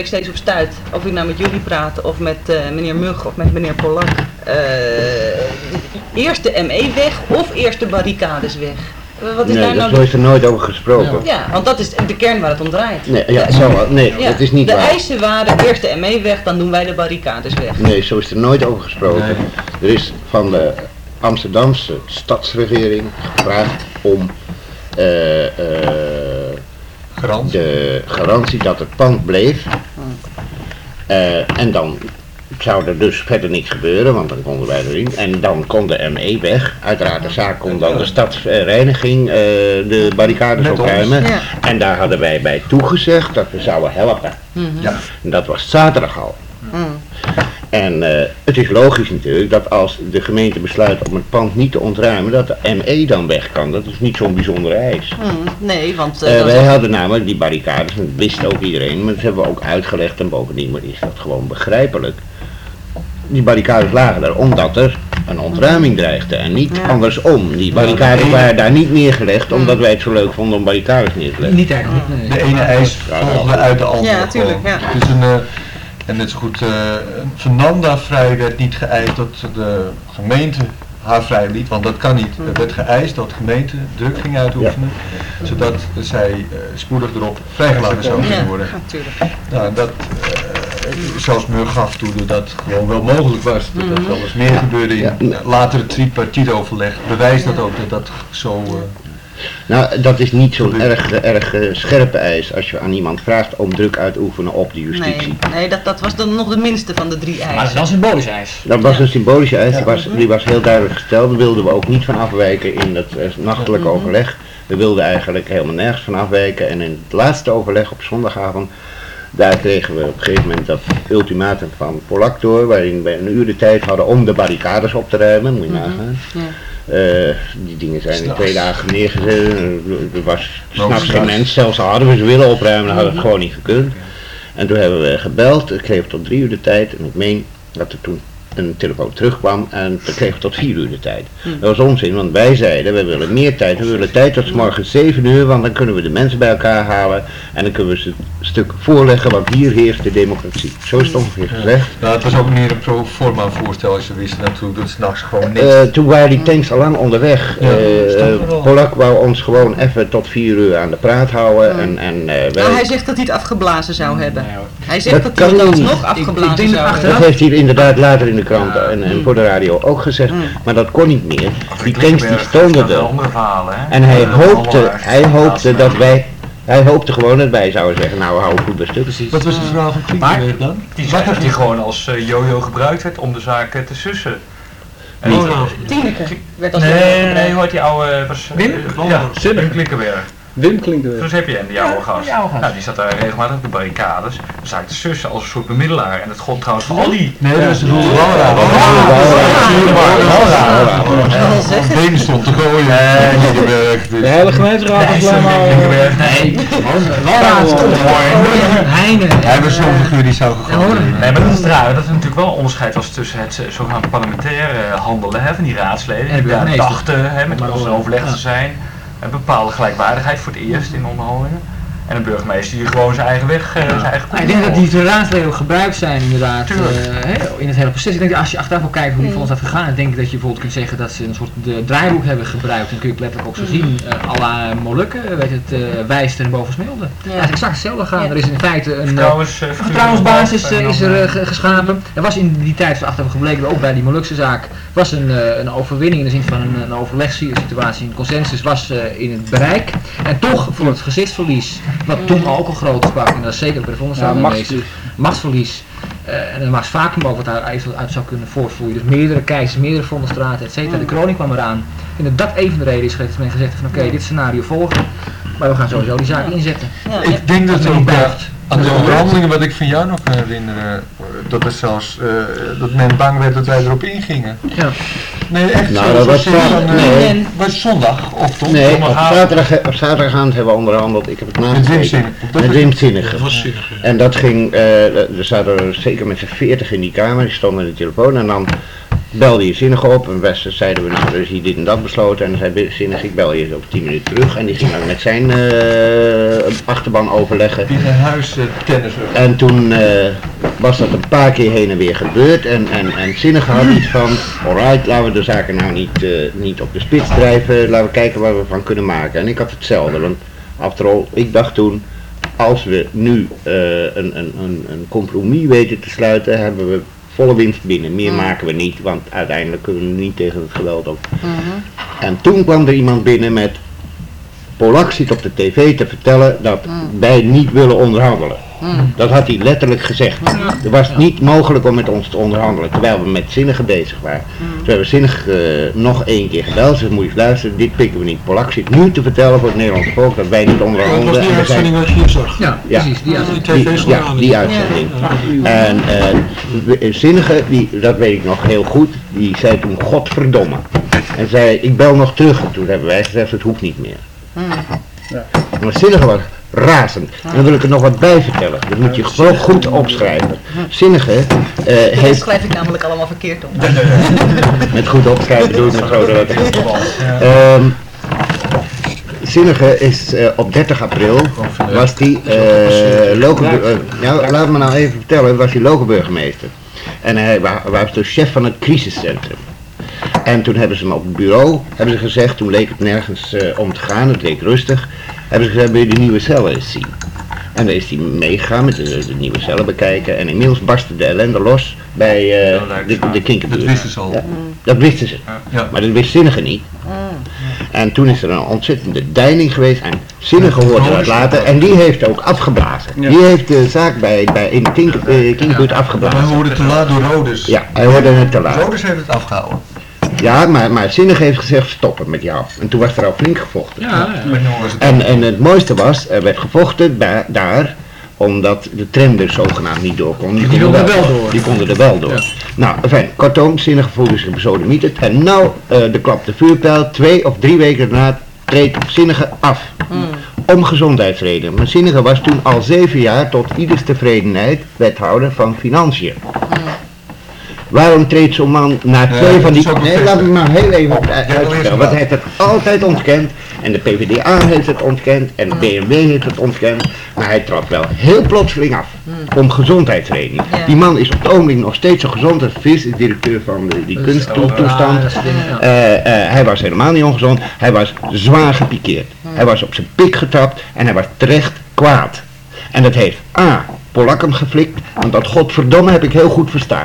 ik steeds op stuit, of ik nou met jullie praat of met meneer Mug of met meneer Polak. Eerst de ME weg of eerst de barricades weg? Wat is daar nou is er nooit over gesproken. Ja, want dat is de kern waar het om draait. Nee, dat is niet waar. waar. De eisen waren eerst de ME weg, dan doen wij de barricades weg. Nee, zo is er nooit over gesproken. Nee. Er is van de Amsterdamse stadsregering gevraagd om de garantie dat het pand bleef. En dan zou er dus verder niks gebeuren, want dan konden wij erin. En dan kon de ME weg. Uiteraard de zaak kon dan de stadsreiniging de barricades opruimen. Ja. En daar hadden wij bij toegezegd dat we zouden helpen. Ja. En dat was zaterdag al. En het is logisch natuurlijk dat als de gemeente besluit om het pand niet te ontruimen, dat de ME dan weg kan. Dat is niet zo'n bijzondere eis. Nee, want... wij hadden namelijk die barricades, en dat wist ook iedereen, maar dat hebben we ook uitgelegd en bovendien is dat gewoon begrijpelijk. Die barricades lagen er omdat er een ontruiming dreigde en niet andersom. Die barricades waren daar niet neergelegd omdat wij het zo leuk vonden om barricades neer te leggen. Niet eigenlijk. Nee. De ene eis volgde uit de andere. Ja, natuurlijk. Ja. Dus en net zo goed, Fernanda vrij werd niet geëist dat de gemeente haar vrij liet, want dat kan niet. Er werd geëist dat de gemeente druk ging uitoefenen, zodat zij spoedig erop vrijgelaten zou kunnen worden. Nou, dat zelfs Mug gaf toe dat dat gewoon wel mogelijk was, dat dat wel eens meer gebeurde in latere tripartitoverleg. Bewijst dat ook dat dat zo... Nou, dat is niet zo'n erg scherpe eis als je aan iemand vraagt om druk uit te oefenen op de justitie. Nee, dat was dan nog de minste van de 3 eisen. Maar dat is wel een symbolische eis. Dat was een symbolische eis, die was heel duidelijk gesteld. Daar wilden we ook niet van afwijken in het nachtelijke overleg. We wilden eigenlijk helemaal nergens van afwijken. En in het laatste overleg op zondagavond, daar kregen we op een gegeven moment dat ultimatum van Polak door, waarin we een uur de tijd hadden om de barricades op te ruimen, moet je nagaan. Die dingen zijn in 2 dagen neergezet, er was 's nachts geen mens, zelfs al hadden we ze willen opruimen, dan had het gewoon niet gekund. En toen hebben we gebeld, ik kreeg tot 3 uur de tijd en ik meen dat er toen een telefoon terugkwam en toen kregen we tot 4 uur de tijd. Dat was onzin, want wij zeiden, we willen meer tijd, we willen tijd tot 's morgens 7 uur, want dan kunnen we de mensen bij elkaar halen en dan kunnen we ze een stuk voorleggen, want hier heerst de democratie. Zo is het ongeveer gezegd. Nou, het was ook meer een pro forma voorstel als ze wisten natuurlijk dat s'nachts gewoon niks. Toen waren die tanks al lang onderweg. Polak wou ons gewoon even tot 4 uur aan de praat houden. Hij zegt dat hij het afgeblazen zou hebben. Hij zegt dat hij het alsnog afgeblazen zou hebben. Dat heeft hij inderdaad later in de krant en voor de radio ook gezegd, maar dat kon niet meer. Die tanks die stoonden er. En hij hoopte gewoon dat wij zouden zeggen, nou we houden goed bij stuk. Wat was het verhaal van Kliekenberg dan? Die zei dat hij gewoon als jojo gebruikt werd om de zaak te sussen. Tineke werd als Nee, hoort die oude... Wim? Wim Klinkenberg. Wim Klinkenberg. Zoals heb je die oude gast. Nou, die zat daar regelmatig op de barricades. Dan zag ik de zussen als een soort bemiddelaar. En dat gold trouwens voor al die... Nee, dat is de Roel Walra. Benen stond te gooien. De hele gemeenteraad was helemaal... Nee, Walra stond Heine. Hij was zo'n figuur die zou gegooid. Nee, maar dat is raar. Dat er natuurlijk wel een onderscheid was tussen het zogenaamde parlementaire handelen van die raadsleden. Die daar dachten met ons overleg te zijn. Een bepaalde gelijkwaardigheid voor het eerst in onderhandelingen. En een burgemeester die gewoon zijn eigen weg, zijn eigen koers. Ik denk dat die raadsleden ook gebruikt zijn inderdaad in het hele proces. Ik denk dat als je achteraf wil kijken hoe die voor ons heeft gegaan, denk ik dat je bijvoorbeeld kunt zeggen dat ze een soort draaiboek hebben gebruikt. En kun je het letterlijk ook zo zien, à la Molukken, weet het, Wijster en Bovensmilde. Dat is exact hetzelfde gaan. Er is in feite een vertrouwensbasis is er geschapen. Er was in die tijd, achteraf gebleken, ook bij die Molukse zaak, was een overwinning in de zin van een overlegssituatie, een consensus was in het bereik. En toch voor het gezichtsverlies, wat toen ook al groot sprak, en dat is zeker bij de vonnisraad machtsverlies. En er was vacuüm ook wat daar uit zou kunnen voortvloeien. Dus meerdere keizers, meerdere vonnisstraten, et cetera. De kroning kwam eraan. En dat een van de redenen is geweest dat men gezegd heeft van oké, dit scenario volgen, maar we gaan sowieso die zaak inzetten. Ik denk dat er ook aan de onderhandelingen wat ik van jou nog kan herinneren, dat er zelfs, dat men bang werd dat wij erop ingingen. Ja. Nee, echt nou, dat was was zondag of toch? Nee, op zaterdagavond hebben we onderhandeld, ik heb het nagekeken. Met Wim Zinniger. En dat ging, er zaten er zeker met z'n 40 in die kamer, die stonden in de telefoon en dan belde je Zinnige op en zeiden we, nou, dus hier dit en dat besloten. En dan zei Zinnige, ik bel je op 10 minuten terug. En die ging dan met zijn achterban overleggen. Die naar huis tennis. En toen was dat een paar keer heen en weer gebeurd. En Zinnige had iets van, alright, laten we de zaken nou niet op de spits drijven. Laten we kijken wat we van kunnen maken. En ik had hetzelfde, want after all, ik dacht toen, als we nu een compromis weten te sluiten, hebben we volle winst binnen. Meer maken we niet, want uiteindelijk kunnen we niet tegen het geweld op. En toen kwam er iemand binnen met, Polak zit op de tv te vertellen dat wij niet willen onderhandelen. Dat had hij letterlijk gezegd. Het was niet mogelijk om met ons te onderhandelen, terwijl we met Zinnige bezig waren. Toen hebben we Zinnige nog 1 keer gebeld, dus moet je luisteren, dit pikken we niet. Polak zit nu te vertellen voor het Nederlandse volk dat wij niet onderhandelen. Dat was die uitzending wat je hier zag. Ja, precies, die uitzending. Die uitzending. En Zinnige, dat weet ik nog heel goed, die zei toen godverdomme. En zei, ik bel nog terug. En toen hebben wij gezegd, het hoeft niet meer. Maar Zinnige was razend. En dan wil ik er nog wat bij vertellen. Dat moet je gewoon goed opschrijven. Zinnige heeft... Dat schrijf ik namelijk allemaal verkeerd op. Met goed opschrijven doe ik met zo dat Zinnige is op 30 april was die laat me nou even vertellen, was hij loco-burgemeester. En hij was dus chef van het crisiscentrum. En toen hebben ze hem op het bureau, gezegd, toen leek het nergens om te gaan, het leek rustig, hebben ze gezegd, wil je de nieuwe cellen eens zien? En dan is hij meegegaan met de nieuwe cellen bekijken en inmiddels barstte de ellende los bij de Kinkerbuurt. Dat wisten ze al. Ja, dat wisten ze, maar dat wist Zinnige niet. En toen is er een ontzettende deining geweest en Zinnige hoorde dat later en die heeft ook afgeblazen. Die heeft de zaak in de Kinkerbuurt afgeblazen. Maar hij hoorde te laat door Rodus. Ja, hij hoorde het te laat. Rodus heeft het afgehouden. Ja, maar Zinnige heeft gezegd stoppen met jou. En toen was er al flink gevochten. En het mooiste was, er werd gevochten daar omdat de tram er zogenaamd niet door kon. Die konden er wel door. Nou, enfin, kortom, Zinnige voelde zich besodemieterd. En nou, de klap de vuurpijl, 2 of 3 weken daarna treedt Zinnige af. Om gezondheidsredenen. Maar Zinnige was toen al 7 jaar tot ieders tevredenheid wethouder van Financiën. Waarom treedt zo'n man na 2 van die... Nee, laat me maar heel even uitstellen. Want hij heeft het altijd ontkend. En de PvdA heeft het ontkend. En de BMW heeft het ontkend. Maar hij trad wel heel plotseling af. Om gezondheidsredenen. Die man is op het ogenblik nog steeds zo gezond als vis. Is directeur van die kunsttoestand. Hij was helemaal niet ongezond. Hij was zwaar gepikeerd. Hij was op zijn pik getrapt. En hij was terecht kwaad. En dat heeft Polak hem geflikt. Want dat godverdomme heb ik heel goed verstaan.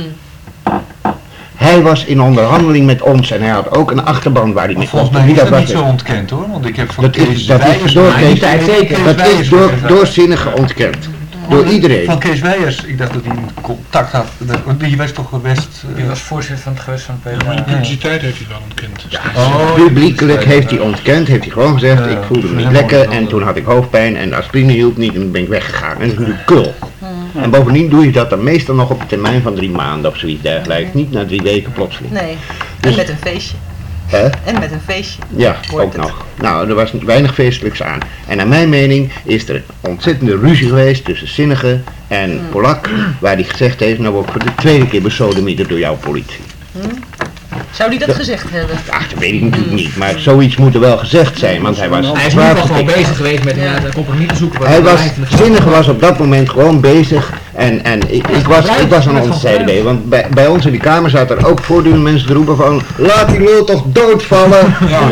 Hij was in onderhandeling met ons en hij had ook een achterban waar hij mee volgens mij is dat niet zo ontkend hoor, want ik heb van Kees Wijers... Dat is door Zinnige ontkend. Door iedereen. Van Kees Wijers, ik dacht dat hij contact had, die was toch geweest... Die was voorzitter van het gewest van PvdA. Maar de publiciteit heeft hij wel ontkend. Publiekelijk heeft hij ontkend, heeft hij gewoon gezegd, ik voelde me niet lekker en toen had ik hoofdpijn en de aspirine hielp niet en toen ben ik weggegaan. En dat is natuurlijk kul. En bovendien doe je dat dan meestal nog op een termijn van 3 maanden of zoiets dergelijks. Niet na 3 weken plotseling. Nee, en met een feestje. En met een feestje. Ja, ook nog. Nou, er was weinig feestelijks aan. En naar mijn mening is er een ontzettende ruzie geweest tussen Zinnige en Polak, waar hij gezegd heeft, nou word ik voor de 2e keer besodemieterd door jouw politie. Zou die dat gezegd hebben? Ja, dat weet ik natuurlijk niet, maar zoiets moet er wel gezegd zijn, want hij was... Hij is wel gewoon bezig geweest met een compromis te zoeken. Zinnige was op dat moment gewoon bezig en ik was aan onze zijde bij, want bij ons in de kamer zaten er ook voortdurend mensen te roepen van, laat die lul toch doodvallen.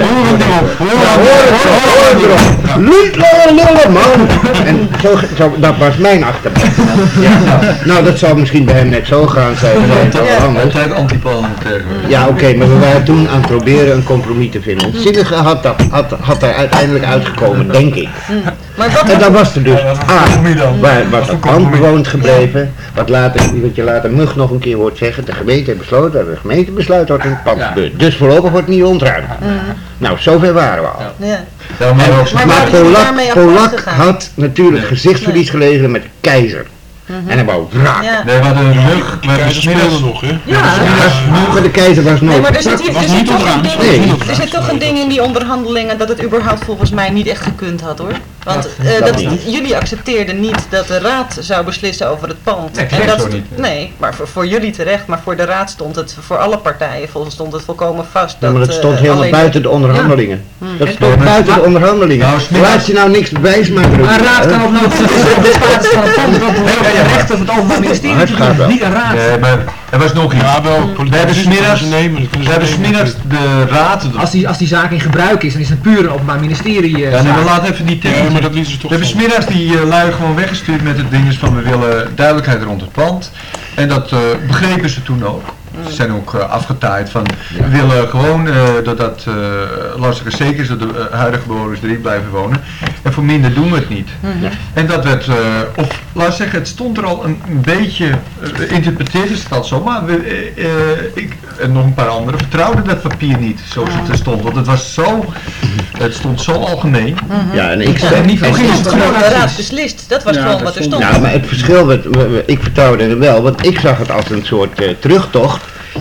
Hoor erop. Niet lullen man. En zo, dat was mijn achterban. Nou, dat zou misschien bij hem net zo gaan zijn. Altijd anti-parlementair. Ja, oké, maar we waren toen aan het proberen een compromis te vinden. Zinnige had daar uiteindelijk uitgekomen, denk ik. En dan was er dus was het pand bewoond gebleven, wat je later Mug nog een keer hoort zeggen, de gemeente heeft besloten, dat de gemeente besluit wordt in het pand gebeurt. Dus voorlopig wordt het niet ontruimd. Nou, zover waren we al. Maar Polak had natuurlijk gezichtsverlies gelegen met de keizer. En hij wou wraak. Nee, we hadden een Mug, maar de speelde nog, hè? Maar de keizer was nooit. Nee, maar er zit toch een ding in die onderhandelingen dat het überhaupt volgens mij niet echt gekund had hoor. Want jullie accepteerden niet dat de raad zou beslissen over het pand. Nee, en dat zo niet. Nee, maar voor jullie terecht, maar voor de raad stond het, voor alle partijen stond het volkomen vast. Ja, maar dat stond helemaal buiten de onderhandelingen. Ja. Dat stond buiten de onderhandelingen. Laat je nou niks wijsmaken. Een raad kan ook nog de status van het pand recht op het Openbaar Ministerie doen, niet een raad. Nee, maar er was nog iets. Ja, wel. We hebben 's middags de raad. Als die zaak in gebruik is, dan is het puur een Openbaar Ministerie. Ja, nee, maar laat even die Ja, maar dat lieten ze toch. We hebben 's middags die lui gewoon weggestuurd met het ding van we willen duidelijkheid rond het pand. En dat begrepen ze toen ook. Ze zijn ook afgetaaid van we willen gewoon dat lastige zeker is dat de huidige bewoners erin blijven wonen. En voor minder doen we het niet. En dat werd, of laat ik zeggen, het stond er al een beetje, interpreteerd is het al zo, maar ik en nog een paar anderen vertrouwden dat papier niet zoals het er stond. Want het stond zo algemeen. Ja, en ik zei niet van de raad beslist. Dat was gewoon wat er stond. Ja, maar het verschil, ik vertrouwde er wel, want ik zag het als een soort terugtocht.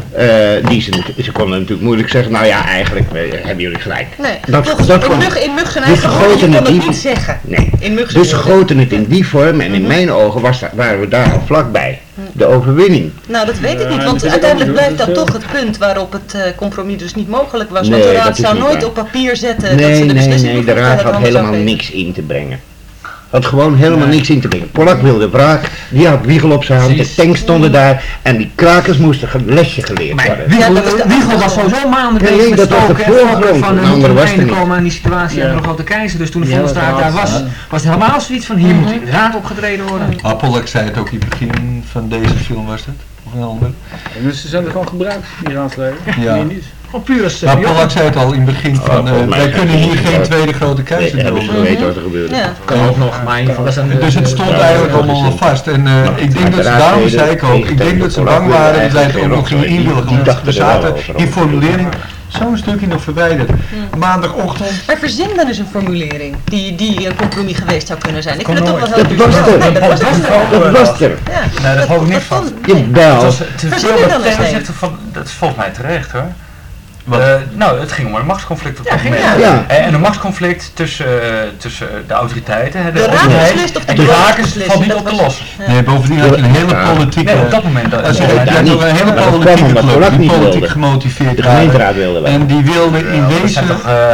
Ze konden natuurlijk moeilijk zeggen, nou ja, eigenlijk hebben jullie gelijk. Nee, in Mug zijn dus eigen woorden, je kon het niet zeggen. Nee, dus ze goten het in die vorm en in mijn ogen waren we daar al vlakbij. De overwinning. Nou, dat weet ik niet, want uiteindelijk blijft dat toch het punt waarop het compromis dus niet mogelijk was. Want de raad zou nooit op papier zetten dat ze de beslissing Nee, de raad had helemaal niks in te brengen. Had gewoon helemaal niks in te brengen. Polak wilde wraak, die had Wiegel op zijn hand, de tanks stonden daar en die krakers moesten een lesje geleerd worden. Wiegel was sowieso maanden bezig met stoken en van een einde komen aan die situatie en de grote keizer. Dus toen de Vondelstraat daar was het helemaal zoiets van hier moet inderdaad opgetreden worden. Polak zei het ook in het begin van deze film was het, of een ander. Dus ze zijn er gewoon gebruikt, die raadsleden? Ja. Maar Polak zei het al in het begin van, wij kunnen hier geen tweede grote keizer doen. We weten wat er gebeurde. Kan ook nog, maar dus het stond eigenlijk allemaal al vast. En ik denk dat ze, daarom zei ik ook, ik denk dat ze bang waren dat zij het ook nog gingen inwilligen. Er zaten die formulering zo'n stukje nog verwijderd. Maandagochtend. Maar verzin dan eens een formulering die een compromis geweest zou kunnen zijn. Ik vind het toch wel heel Dat was er. Dat was er. Nee, dat hoop ik niet van. Jawel. Dat is volgens mij terecht hoor. Nou, het ging om een machtsconflict op dat moment. Ja. En een machtsconflict tussen de autoriteiten, de raad beslist of de bewakers valt niet op te lossen. Nee, bovendien had je een hele politieke... Nee, op dat moment... Je had nog een hele politieke club, die politiek gemotiveerd de gemeenteraad wilde wel. En die wilde in wezen...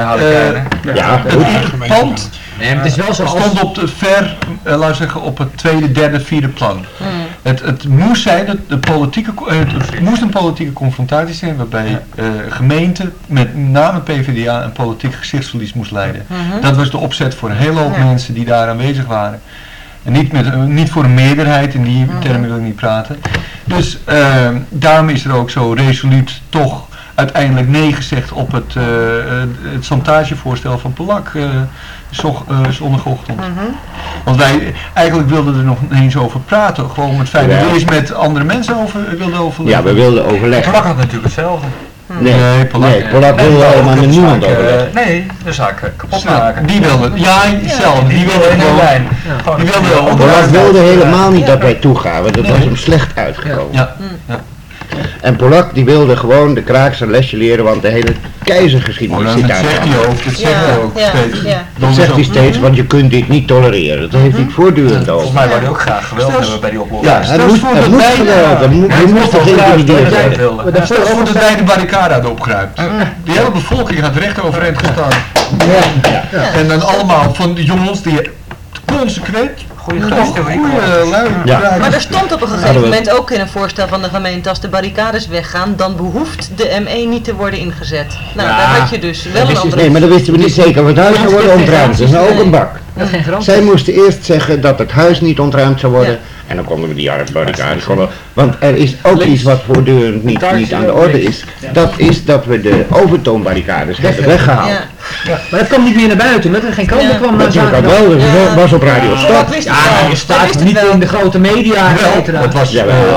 Het pand... Nee, maar het is wel zo stond op laten we zeggen, op het tweede, derde, vierde plan. Het moest zijn, het moest een politieke confrontatie zijn waarbij gemeente, met name PvdA, een politiek gezichtsverlies moest leiden. Dat was de opzet voor een hele hoop mensen die daar aanwezig waren. En niet voor een meerderheid, in die termen wil ik niet praten. Dus daarom is er ook zo resoluut toch uiteindelijk nee gezegd op het chantagevoorstel van Polak zondagochtend. Want wij eigenlijk wilden er nog eens over praten. Gewoon met feit dat we eens met andere mensen wilden overleggen. Ja, we wilden overleggen. Polak had natuurlijk hetzelfde. Nee, Polak wilde helemaal met niemand overleggen. Nee, de zaak kapot maken. Die wilde, zelf. Die wilde gewoon. Polak wilde helemaal niet dat wij toegaven. Dat was hem slecht uitgekomen. Ja. En Polak die wilde gewoon de kraaks een lesje leren, want de hele keizergeschiedenis zit daar. Dat zegt hij ook, steeds. Dat zegt hij steeds, want je kunt dit niet tolereren. Dat heeft hij voortdurend over. Volgens mij wou hij ook graag geweld hebben bij die oplossing. Ja, hij moest geweld, hij moest toch geïntimideerd worden. Dat is voor dat wij de barricade hadden opgeruimd. De hele bevolking had recht overeind gestaan. En dan allemaal van de jongens die consequent goede lui. Maar er stond op een gegeven moment ook in een voorstel van de gemeente, als de barricades weggaan, dan behoeft de ME niet te worden ingezet. Nou, daar had je dus wel een andere... Nee, maar dat wisten we niet zeker, want het huis zou worden ontruimd. Dat is nou ook een bak. Zij moesten eerst zeggen dat het huis niet ontruimd zou worden. En dan konden we die barricades gewoon. Want er is ook iets wat voortdurend niet aan de orde is. Dat is dat we de overtoonbarricades hebben weggehaald. Maar dat kwam niet meer naar buiten, omdat er geen kant kwam naar zaterdag. Dat wel, dat was op Radio Stad. Ja, je staat niet in de grote media. Dat was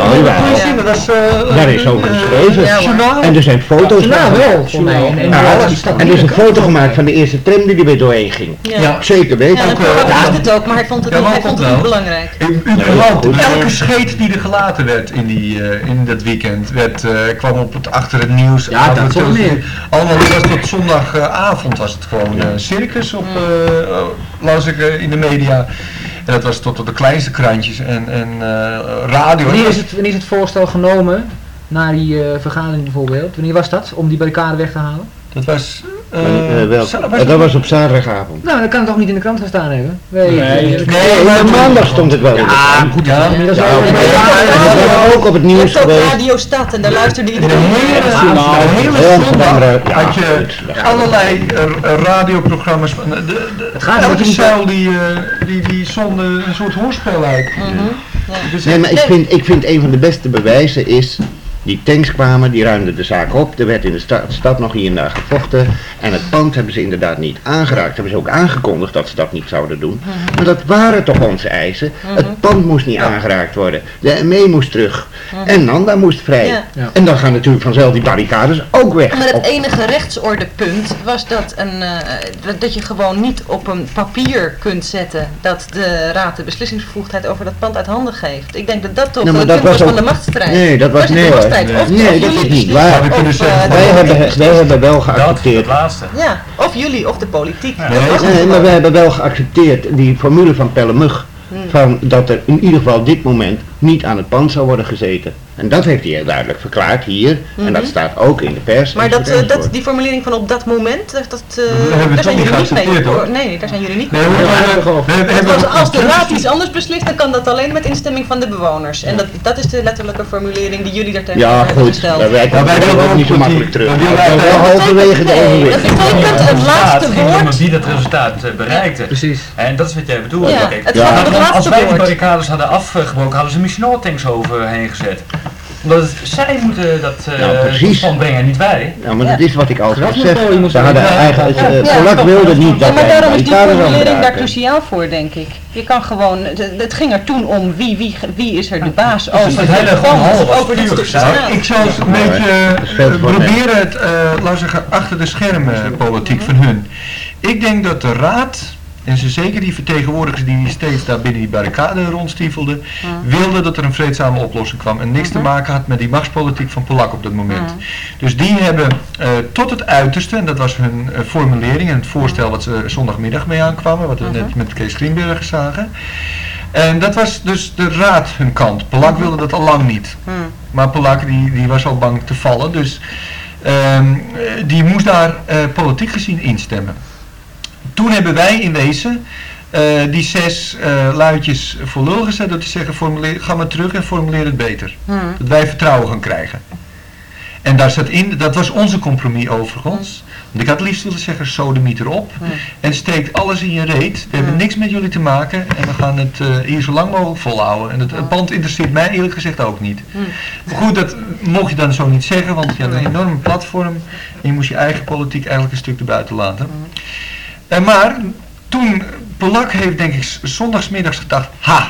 daar is over geschreven. En er zijn foto's van. En er is een foto gemaakt van de eerste tram die er weer doorheen ging. Zeker weten. Ja, wist het ook, maar hij vond het niet belangrijk. Elke scheet die er gelaten werd in dat weekend kwam achter het nieuws. Ja, dat toch niet. Allemaal was tot zondagavond was het gewoon circus op, las ik in de media. En dat was tot op de kleinste krantjes en radio. Wanneer is het voorstel genomen, na die vergadering bijvoorbeeld? Wanneer was dat, om die barricade weg te halen? Dat was... dat was op zaterdagavond. Nou, dan kan het toch niet in de krant gaan staan hebben? Nee, maandag stond het wel in de krant. Goed, dat is ook op het nieuws geweest. Op Radio Stad en daar luisterde iedereen. Hele zondag had je allerlei radioprogramma's. Elke cel die zonden een soort hoorspel uit. Nee, maar ik vind een van de beste bewijzen is... Die tanks kwamen, die ruimden de zaak op. Er werd in de stad nog hier en daar gevochten. En het pand hebben ze inderdaad niet aangeraakt. Hebben ze ook aangekondigd dat ze dat niet zouden doen. Maar dat waren toch onze eisen. Het pand moest niet aangeraakt worden. De ME moest terug. En Nanda moest vrij. Ja. En dan gaan natuurlijk vanzelf die barricades ook weg. Maar het enige rechtsordepunt was dat je gewoon niet op een papier kunt zetten dat de raad de beslissingsbevoegdheid over dat pand uit handen geeft. Ik denk dat dat toch een punt was van de machtsstrijd. Nee, dat was nee hoor. Nee, dat is niet waar. Wij hebben wel geaccepteerd. Dat laatste. Ja, of jullie of de politiek. Nee, maar wij hebben wel geaccepteerd die formule van Pellemug. Van dat er in ieder geval op dit moment niet aan het pand zou worden gezeten. En dat heeft hij heel duidelijk verklaard hier. En dat staat ook in de pers. Maar die formulering van op dat moment, daar zijn jullie niet mee hoor. Nee, daar zijn jullie niet mee. Als de raad iets anders beslist, dan kan dat alleen met instemming van de bewoners. En dat is de letterlijke formulering die jullie daartegen hebben gesteld. Ja, goed. Wij willen ook niet zo makkelijk terug. Wel halverwege de overwinning. Dat betekent het laatste woord. Die dat resultaat bereikte. Precies. En dat is wat jij bedoelt. Als wij die barricades hadden afgebroken, hadden ze misschien al tanks overheen gezet. Omdat zij moeten dat stand brengen, niet wij. Ja, maar dat is wat ik altijd zeg. Ze hadden eigenlijk, Polak wilde niet dat maar daarom is die formulering daar cruciaal voor, denk ik. Je kan gewoon, het ging er toen om wie is er de baas over het hele over dit stuk straat. Ik zal een beetje proberen het, laten we zeggen, achter de schermen politiek van hun. Ik denk dat de raad... En ze zeker die vertegenwoordigers die steeds daar binnen die barricade rondstiefelden, wilden dat er een vreedzame oplossing kwam. En niks te maken had met die machtspolitiek van Polak op dat moment. Dus die hebben tot het uiterste, en dat was hun formulering en het voorstel wat ze zondagmiddag mee aankwamen, wat we net met Kees Greenberg zagen. En dat was dus de raad hun kant. Polak wilde dat al lang niet. Maar Polak die was al bang te vallen, dus die moest daar politiek gezien instemmen. Toen hebben wij in wezen die 6 luidjes voor lul gezet door te zeggen, ga maar terug en formuleer het beter. Dat wij vertrouwen gaan krijgen. En daar zat in, dat was onze compromis overigens. Want ik had liefst willen zeggen, sodemiet erop. En steekt alles in je reet. We hebben niks met jullie te maken. En we gaan het hier zo lang mogelijk volhouden. En het pand interesseert mij eerlijk gezegd ook niet. Maar goed, dat mocht je dan zo niet zeggen. Want je had een enorme platform. En je moest je eigen politiek eigenlijk een stuk erbuiten laten. Maar toen, Polak heeft denk ik zondagsmiddags gedacht,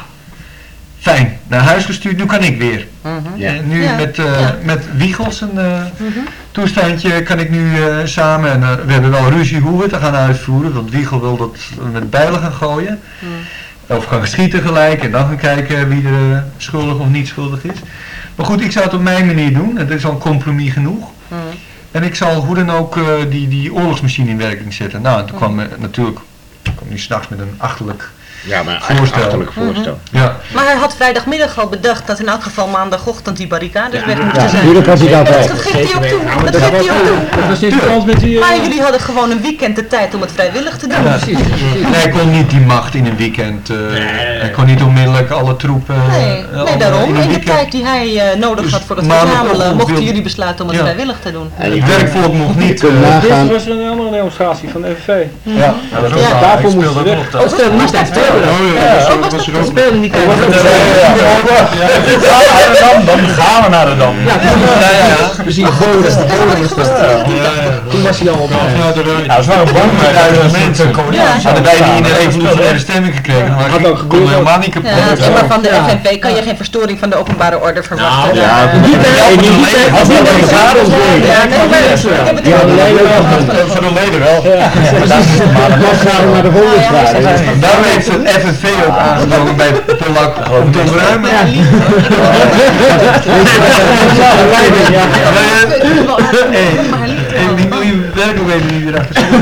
fijn, naar huis gestuurd, nu kan ik weer. Nu met Wiegels een toestandje kan ik nu samen, en we hebben wel ruzie hoe we het gaan uitvoeren, want Wiegel wil dat met bijlen gaan gooien. Of gaan schieten gelijk en dan gaan kijken wie er schuldig of niet schuldig is. Maar goed, ik zou het op mijn manier doen, het is al een compromis genoeg. En ik zal hoe dan ook die oorlogsmachine in werking zetten. Nou, toen kwam natuurlijk, nu s'nachts met een achterlijk voorstel. Ja. Maar hij had vrijdagmiddag al bedacht dat in elk geval maandagochtend die barricades weg moesten zijn. Natuurlijk had hij dat Dat geeft hij ook toe. Dat geeft hij ook toe. Dat was niet kans met die... Maar jullie hadden gewoon een weekend de tijd om het vrijwillig te doen. Precies. Nee, hij kon niet die macht in een weekend. Hij kon niet onmiddellijk alle troepen... Nee, daarom. In de tijd die hij nodig had voor het verzamelen, mochten jullie besluiten om het vrijwillig te doen. En het werkvolk mocht niet... Dit was een andere demonstratie van de FNV. Ja, daarvoor moesten we weg. Dat speelde niet tegen. Dan gaan we naar de Dam. Precies. Toen was hij al op. Dat is wel een boom. Hadden wij die in de revolutionaire stemming gekregen, maar ik kon helemaal niet kapot. Maar van de FNV kan je geen verstoring van de openbare orde verwachten. Voor de leden wel. Daarom heeft het FNV ook aangenomen bij Polak om te ontruimen. werkelijkheden die erachter zitten.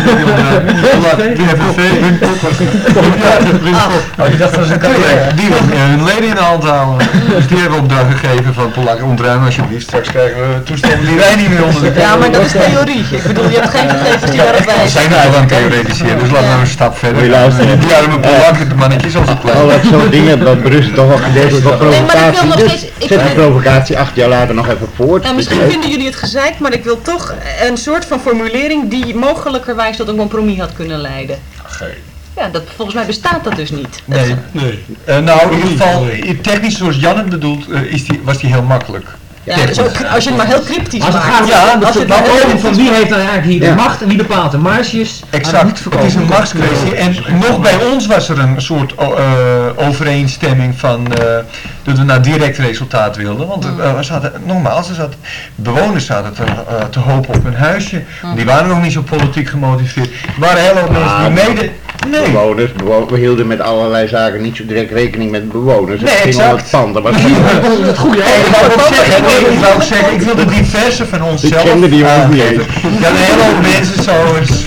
Je dacht dat ze die wil hun leden in de hand houden. Dus die hebben opdracht gegeven van Polak, ontruimen alsjeblieft. Straks krijgen we toestanden die wij niet meer onder de Ja, maar dat is theorie. Ik bedoel, je hebt geen gegevens die daarop wijzen. We zijn er al aan het theoretiseren, dus laten we een stap verder. Die arme Polak, de mannetjes als het klein. Al dat soort dingen, dat berust toch wel gedeeltelijk op provocatie. Dus zet de provocatie 8 jaar later nog even voort. Nou, misschien vinden jullie het gezeik, maar ik wil toch een soort van formulering die mogelijkerwijs tot een compromis had kunnen leiden. Ja, volgens mij bestaat dat dus niet. Nee. Nou, in ieder geval, technisch zoals Jan het bedoelt, was die heel makkelijk. Ja, dus ook, als je het maar heel cryptisch maakt. Van wie heeft dan eigenlijk hier de macht en wie bepaalt de marges? Exact, het is een machtskwestie. En nog bij ons was er een soort overeenstemming van dat we naar direct resultaat wilden. Want bewoners zaten te hopen op een huisje. Die waren nog niet zo politiek gemotiveerd. Er waren heel veel mensen die mede... Nee. Bewoners, we hielden met allerlei zaken niet zo direct rekening met bewoners. Nee, het ging om het pand. Dat was het goede. Ik wou zeggen, ik wil de diverse van onszelf. Ik kende die ook niet eens. Ja, een hele hoop mensen zoals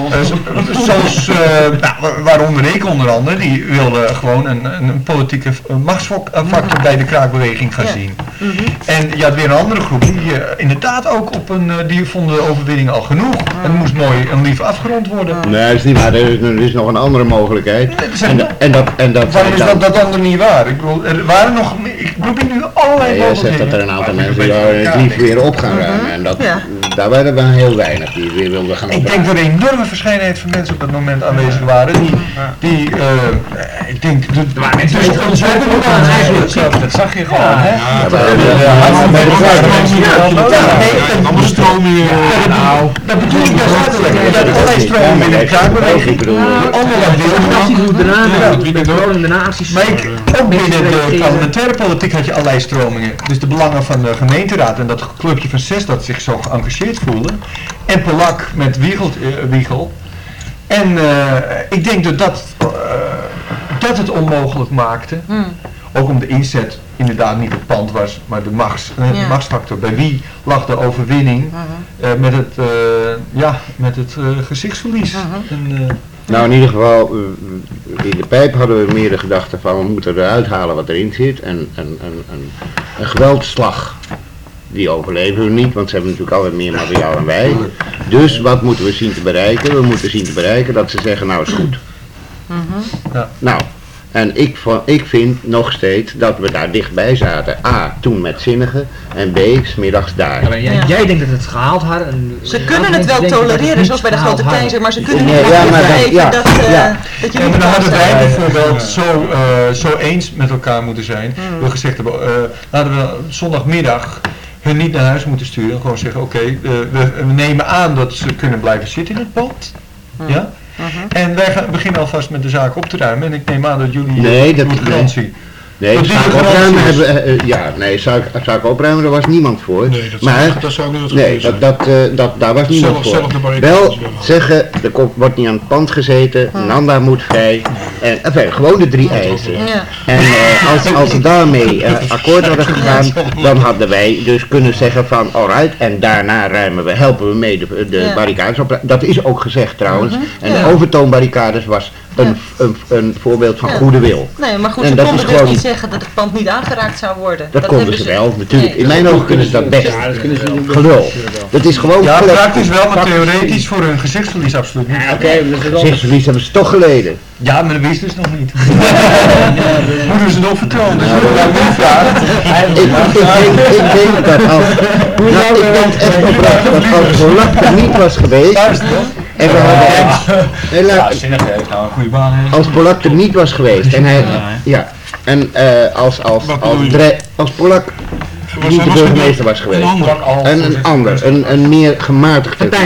waaronder ik onder andere, die wilden gewoon een politieke machtsfactor bij de kraakbeweging gaan zien. En je had weer een andere groep die inderdaad ook die vonden de overwinning al genoeg. En het moest mooi en lief afgerond worden. Nee, dat is niet waar. Er is nog een andere mogelijkheid. Waarom is dat andere niet waar? Ik bedoel, er waren nog, ik probeer nu allerlei mogelijkheden. Je zegt dat er een aantal mensen het lief weer op gaan ruimen. En daar waren we heel weinig die weer wilden gaan opruimen. Ik denk dat er een enorme verscheidenheid van mensen op dat moment aanwezig waren. Ik denk, er waren mensen die dat zag je gewoon, hè? Allemaal stromingen. Dat bedoel ik dus letterlijk. Dat allerlei stromingen binnen de kraakbeweging. Maar ook binnen de parlementaire politiek had je allerlei stromingen. Dus de belangen van de gemeenteraad en dat clubje van 6 dat zich zo geëngageerd voelde. En Polak met Wiegel. En ik denk dat het onmogelijk maakte. Ook om de inzet inderdaad niet het pand was, maar de machtsfactor. Bij wie lag de overwinning met het gezichtsverlies? Nou, in ieder geval, in de pijp hadden we meer de gedachte van we moeten eruit halen wat erin zit. En een geweldslag, die overleven we niet, want ze hebben natuurlijk altijd meer materiaal dan wij. Dus wat moeten we zien te bereiken? We moeten zien te bereiken dat ze zeggen, nou is goed. Nou, en ik vind nog steeds dat we daar dichtbij zaten. A, toen met zinnigen en B, 's middags daar. Ja, jij denkt dat het gehaald hadden. Ze kunnen het wel tolereren, zoals bij de grote keizer, maar ze kunnen niet begrijpen dat je niet dan hadden wij bijvoorbeeld zo eens met elkaar moeten zijn. We gezegd hebben, laten we zondagmiddag hun niet naar huis moeten sturen. En gewoon zeggen, oké, we nemen aan dat ze kunnen blijven zitten in het pand. Ja? En wij beginnen alvast met de zaak op te ruimen en ik neem aan dat jullie de garantie. Nee, zaak opruimen zaak opruimen, daar was niemand voor. Nee, dat zou ik niet daar was niemand voor. Wel zeggen, er wordt niet aan het pand gezeten, Nanda moet vrij. En gewoon de 3 eisen. En als ze daarmee akkoord hadden gegaan, dan hadden wij dus kunnen zeggen van alright, en daarna helpen we mee de barricades op. Dat is ook gezegd trouwens. En de overtoonbarricades was een voorbeeld van goede wil. Nee, maar goed, ze konden dus niet zeggen dat het pand niet aangeraakt zou worden. Dat konden ze wel, natuurlijk. In mijn ogen kunnen ze dat best. Gelul. Dat is gewoon... Ja, praktisch wel, maar theoretisch voor hun gezichtsverlies absoluut niet. Gezichtsverlies hebben ze toch geleden. Ja, maar dat wist dus nog niet. Moeten ze nog vertrouwen? Dus ik denk dat als... ik denk echt oprecht dat als Polak er niet was geweest... En we hadden... een goede baan. Als Polak er niet was geweest en hij... Ja. En als Polak niet de burgemeester was geweest. En een ander, een meer gematigd. Partij.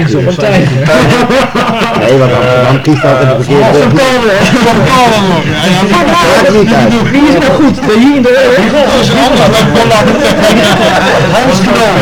Nee, want Amsterdam kiest altijd de verkeerde burgemeester. Maakt niet uit. Wie is nou goed? Hier in de... Dat is een ander dan Polak. Hans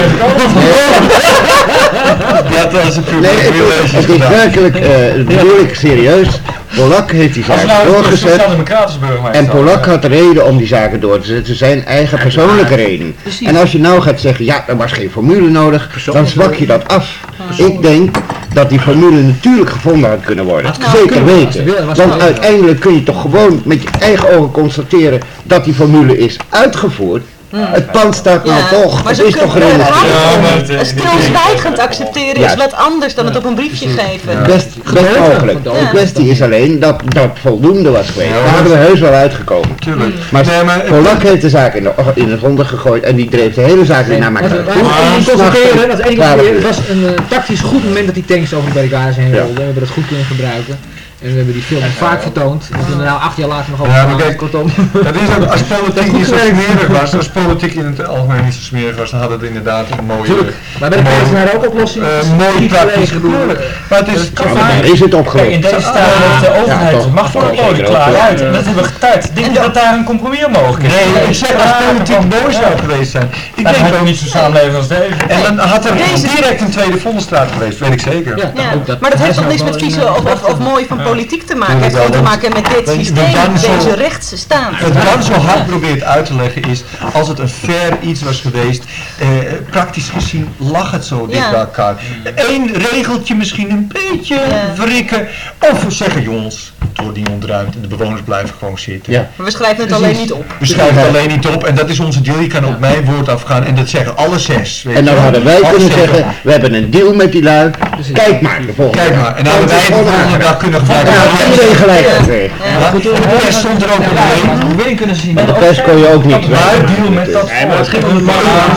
Dat is het is werkelijk, bedoel ik serieus. Polak heeft die zaken doorgezet en Polak had de reden om die zaken door te zetten, zijn eigen persoonlijke reden. En als je nou gaat zeggen, ja, er was geen formule nodig, dan zwak je dat af. Ik denk dat die formule natuurlijk gevonden had kunnen worden. Zeker weten. Want uiteindelijk kun je toch gewoon met je eigen ogen constateren dat die formule is uitgevoerd. Het pand staat nou toch, het is toch geregistreerd. Stilzwijgend accepteren is wat anders dan het op een briefje geven. Best mogelijk. De kwestie is alleen dat dat voldoende was geweest. Daar hadden we heus wel uitgekomen. Maar Polak heeft de zaak in het ronde gegooid en die dreef de hele zaak weer naar elkaar. Het was een tactisch goed moment dat die tanks over de barricades heen rolden. We hebben dat goed kunnen gebruiken. En we hebben die film vaak vertoond. We kunnen er nou 8 jaar later nog over praten. Kortom. Dat is ook, als politiek niet zo smerig was, als politiek in het algemeen niet zo smerig was, dan had het inderdaad een mooie... Maar bij de PvdA ook oplossing? Mooi praktisch gebeurd. Maar het is... daar is het opgelost. In deze staat heeft de overheid de machtmonopolie klaar uit. En dat hebben we getuigd. Denk je dat daar een compromis mogelijk is? Nee, ik zeg als politiek mooi zou geweest zijn. Ik denk ook niet zo samenleven als deze. En dan had er direct een tweede Vondelstraat geweest, weet ik zeker. Maar dat heeft toch niks met vieze of mooi van politiek te maken. Het heeft gewoon te maken met dit systeem, deze rechtse staat. Wat Dan zo hard probeert uit te leggen is, als het een fair iets was geweest, praktisch gezien lag het zo dicht bij elkaar. Eén regeltje misschien een beetje wrikken, of zeggen jongens, door die onderuit en de bewoners blijven gewoon zitten. Ja. Maar we schrijven het alleen niet op. We schrijven het alleen niet op en dat is onze deal, je kan op mijn woord afgaan en dat zeggen alle 6. En dan hadden wij kunnen zeggen, we hebben een deal met die lui, kijk maar de volgende Kijk maar, en dan hadden wij de volgende dag kunnen gebruiken. Iedereen gelijk gekregen. De pers stond er ook Hoe wil je kunnen zien? De pers kon je ook niet. Maar deal met dat. Maar het ging om het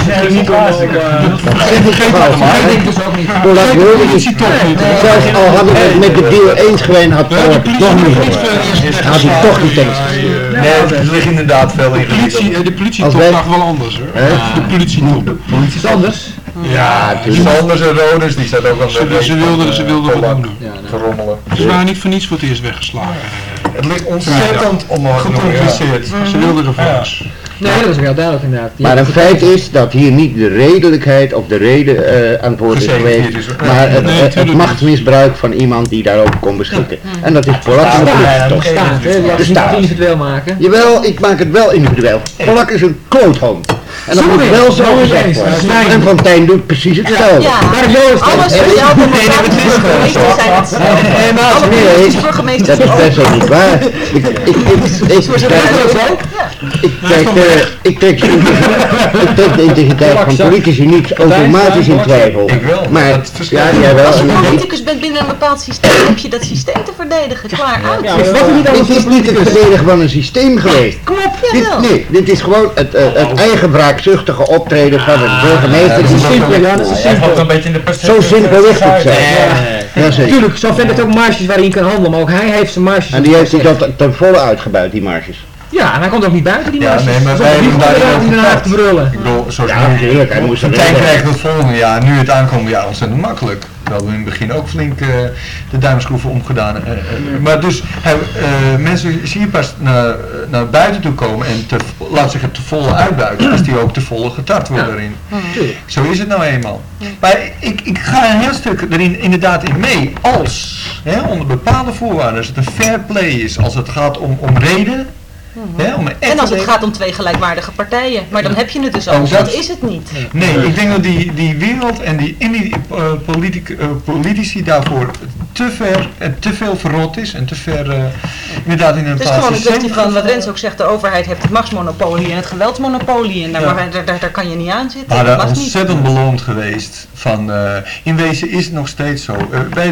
zelfs al hadden we het met de deal eens geweest, had Polak nog niet gehoord. Had hij toch niet eens gezien. Nee, er ligt inderdaad veel in. De politietop lag wel anders hoor. De politietop. Politie is anders. Ja, Sanders en Roders, die zijn ook aan de... Ze wilden wat doen. Verrommelen. Ze waren niet voor niets voor het eerst weggeslagen. Het ligt ontzettend gecompliceerd. Ze wilden revanche. Nee, dat is wel duidelijk inderdaad. Maar een feit is dat hier niet de redelijkheid of de reden aan het woord is geweest, maar het machtsmisbruik van iemand die daarover kon beschikken. En dat is Polak en de politie toch. De staat. Individueel maken. Jawel, ik maak het wel individueel. Polak is een kloothond. En dat moet wel zo gezegd worden. En Van Tijn doet precies hetzelfde. Ja, alle sociaal-democratische burgemeesters zijn hetzelfde. Dat is best wel niet waar. Ik trek de integriteit van politici niet automatisch in twijfel. Maar ja, jij wel. Als je politicus bent binnen een bepaald systeem, heb je dat systeem te verdedigen. Klaar uit. Het is niet het verdedigen van een systeem geweest. Kom op, jawel. Nee, dit is gewoon het eigen wraakzuchtige optreden van een burgemeester. Zo simpel is het zijn. Natuurlijk, zo vindt het ook marges waarin je kan handelen, maar ook hij heeft zijn marges. En die heeft hij dat ten volle uitgebuit, die marges. Ja, en hij komt ook niet buiten die marges. Nee, maar wij hebben daar te brullen. Ik bedoel, zoals natuurlijk, hij moest er Tijn krijgt het volgende jaar, nu het aankomende jaar ontzettend makkelijk. We hadden in het begin ook flink de duimschroeven omgedaan. Maar dus mensen zien pas naar buiten toe komen en laat zeggen te volle uitbuiten, als die ook te volle getart worden daarin. Zo is het nou eenmaal. Maar ik ga een heel stuk erin inderdaad in mee, als onder bepaalde voorwaarden, als het een fair play is, als het gaat om reden. En als het gaat om 2 gelijkwaardige partijen, maar dan heb je het dus ook, dat is het niet. Nee, ik denk dat die wereld en die politici daarvoor te veel verrot is en te ver inderdaad in een Het is gewoon een kwestie van wat Rens ook zegt, de overheid heeft het machtsmonopolie en het geweldsmonopolie en daar kan je niet aan zitten. Maar dat is ontzettend beloond geweest van, in wezen is het nog steeds zo.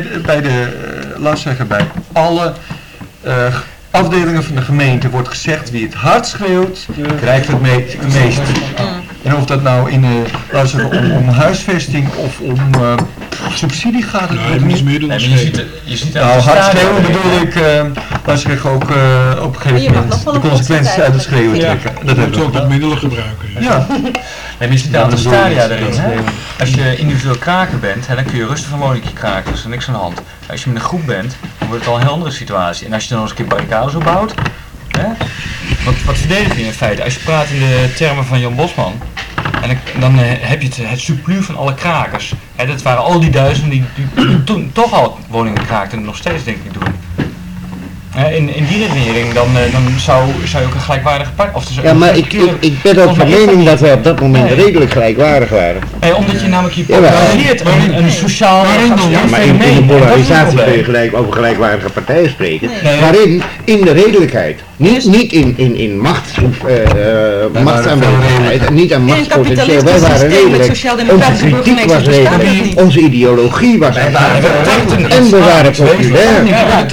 Bij alle afdelingen van de gemeente wordt gezegd wie het hard schreeuwt, krijgt het meest. En of dat nou om huisvesting of om subsidie gaat, het niet. Je ziet nou, hard schreeuwen bedoel ik, ook op een gegeven moment de consequenties uit het schreeuwen trekken. Dat hebben we ook wat middelen gebruiken. Ja. Je ziet een aantal stadia erin. Als je individueel kraker bent, dan kun je rustig een woningje kraken, dus er is niks aan de hand. Als je met een groep bent, dan wordt het al een heel andere situatie. En als je dan nog eens een keer barricades opbouwt, wat verdedig je in feite? Als je praat in de termen van Jan Bosman, en dan heb je het surplus van alle krakers. Dat waren al die duizenden die toen toch al woningen kraakten en nog steeds denk ik doen. In die redenering dan zou je ook een gelijkwaardige partij... Ja, maar ik ben ook van mening dat wij op dat moment redelijk gelijkwaardig waren. Omdat je namelijk je polariseert een sociaal... Ja, maar in de polarisatie kun je over gelijkwaardige partijen spreken. Waarin, in de redelijkheid. Niet in machtsaanwezigheid, niet aan machtspotentieel. Wij waren redelijk. Onze kritiek was redelijk. Onze ideologie was redelijk. En we waren populair.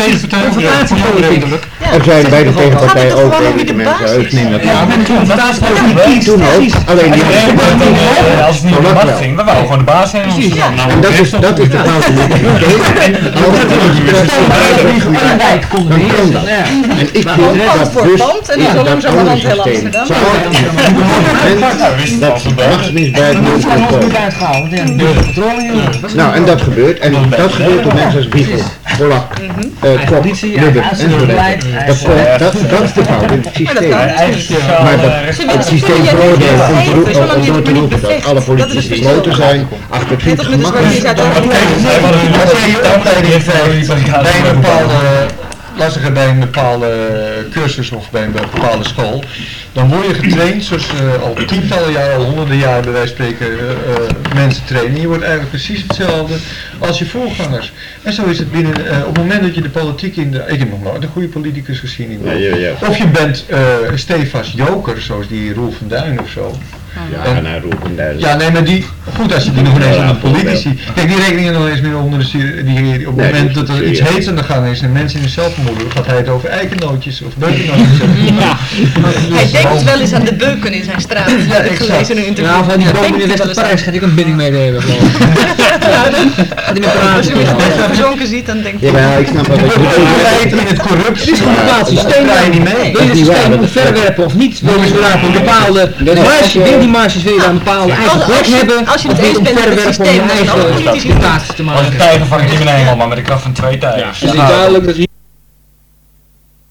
Er zijn bij de tegenpartijen ook redelijke mensen heus niet natuurlijk. Toen ook. Alleen die als het niet om de macht ging, we wouden gewoon de baas zijn. En dat is de fout. En ik vind dat dus in dat andere systeem dat machtsmisbruik moet voorkomen. Nou, en dat gebeurt. En dat gebeurt door mensen als Wiegel, Polak, Kok, Lubbers enzovoort. Dat is de fout in het systeem. Maar het systeem veroordeelt om door te roepen dat alle politici gesloten zijn, achter het fiets gemakkelijk. Lastiger bij een bepaalde cursus of bij een bepaalde school, dan word je getraind zoals al tientallen jaren, al honderden jaren bij wijze van spreken mensen trainen. Je wordt eigenlijk precies hetzelfde als je voorgangers. En zo is het binnen, op het moment dat je de politiek ik heb nog nooit een goede politicus gezien in of je bent stevast joker, zoals die Roel van Duin of zo. Ja, nee, maar die, goed als je die nog ineens aan de politici, kijk die rekeningen nog eens meer onder die op het moment dat er iets heets aan de gang is en mensen in de zelfvermoeden, gaat hij het over eikennootjes of beukennootjes. Hij denkt wel eens aan de beuken in zijn straat. Ja, ik gelezen in een interview. Ja, van die bomen in West-Parijs gaat ik een binding mee hebben, geloof ik. Als je hem gezonken ziet, dan denk je... Ja, ik snap wat je in het corruptie. Het is gewoon een bepaald systeem. Wil je het systeem moet verwerpen of niet? Wil je zodat een bepaalde die marges wil je daar een bepaalde eigen plek hebben. Als je het eens bent met het systeem, eigen taak te maken. Als een tijger vang ik niet meer helemaal, maar met de kracht van 2 tijgers. Het is duidelijk dat